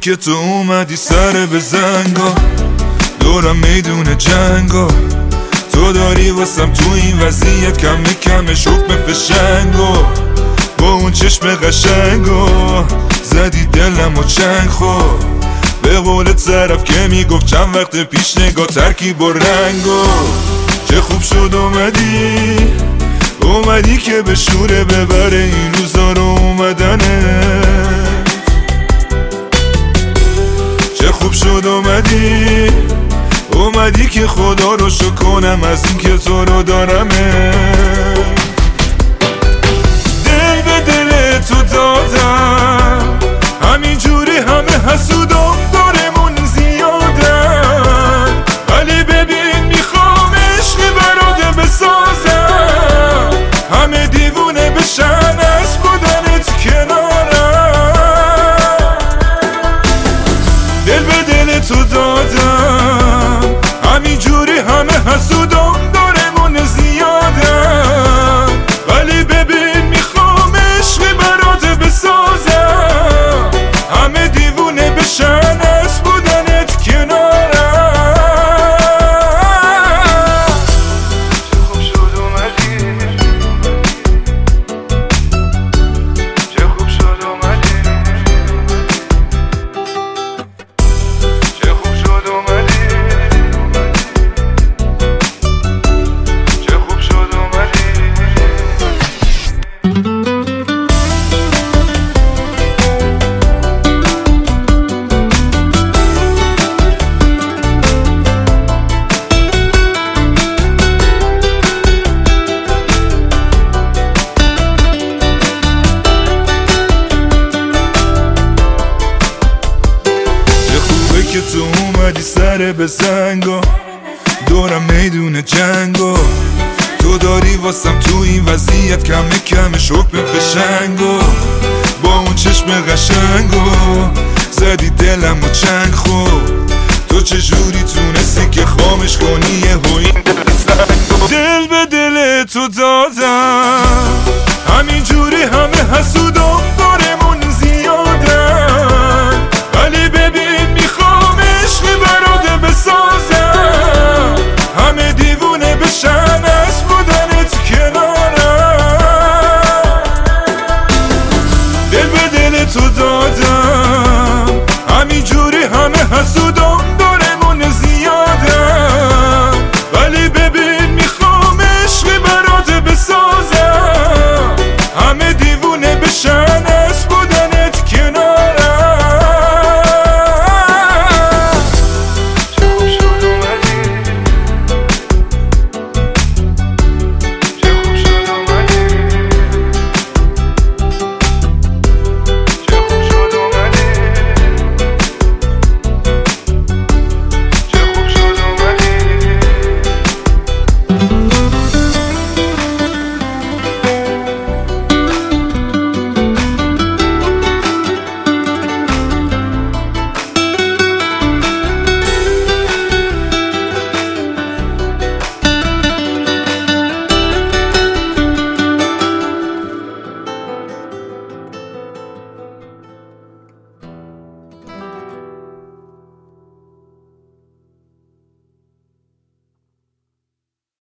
که تو اومدی سر به زنگا، دورم میدون جنگا، تو داری واسم تو این وضعیت کمش حکم فشنگا، با اون چشم قشنگا زدی دلم و چنگ خور. به قولت طرف که میگفت چند وقت پیش نگاه ترکیب و رنگا، چه خوب شد اومدی که به شوره ببره این روزا رو اومدنه، چه خوب شد اومدی که خدا رو شکر کنم از این که تو رو دارمه. دل به دل تو دادم همینجوری همه حسودم دارمون زیادن، ولی ببین میخوام عشق برات بسازم، همه دیوونه بشن از بودنت کنارم. دل به دل تو دادم همینجوری همه حسودم دارمون زیادن، ولی ببین میخوام عشق برات بسازم، همه دیوونه بشن از بودنت کنارم. چه خوب شد اومدی، چه خوب شد اومدی، چه خوب شد اومدی، چه خوب شد اومدی. که تو اومدی سر به زنگا، دورم میدون جنگا، تو داری واسم تو این وضعیت کمش حکم فشنگا، با اون چشم قشنگا زدی دلم و چنگ خور. تو چجوری تونستی که خامش کنی یهو این دل زنگا؟ دل به دل تو دادم همینجوری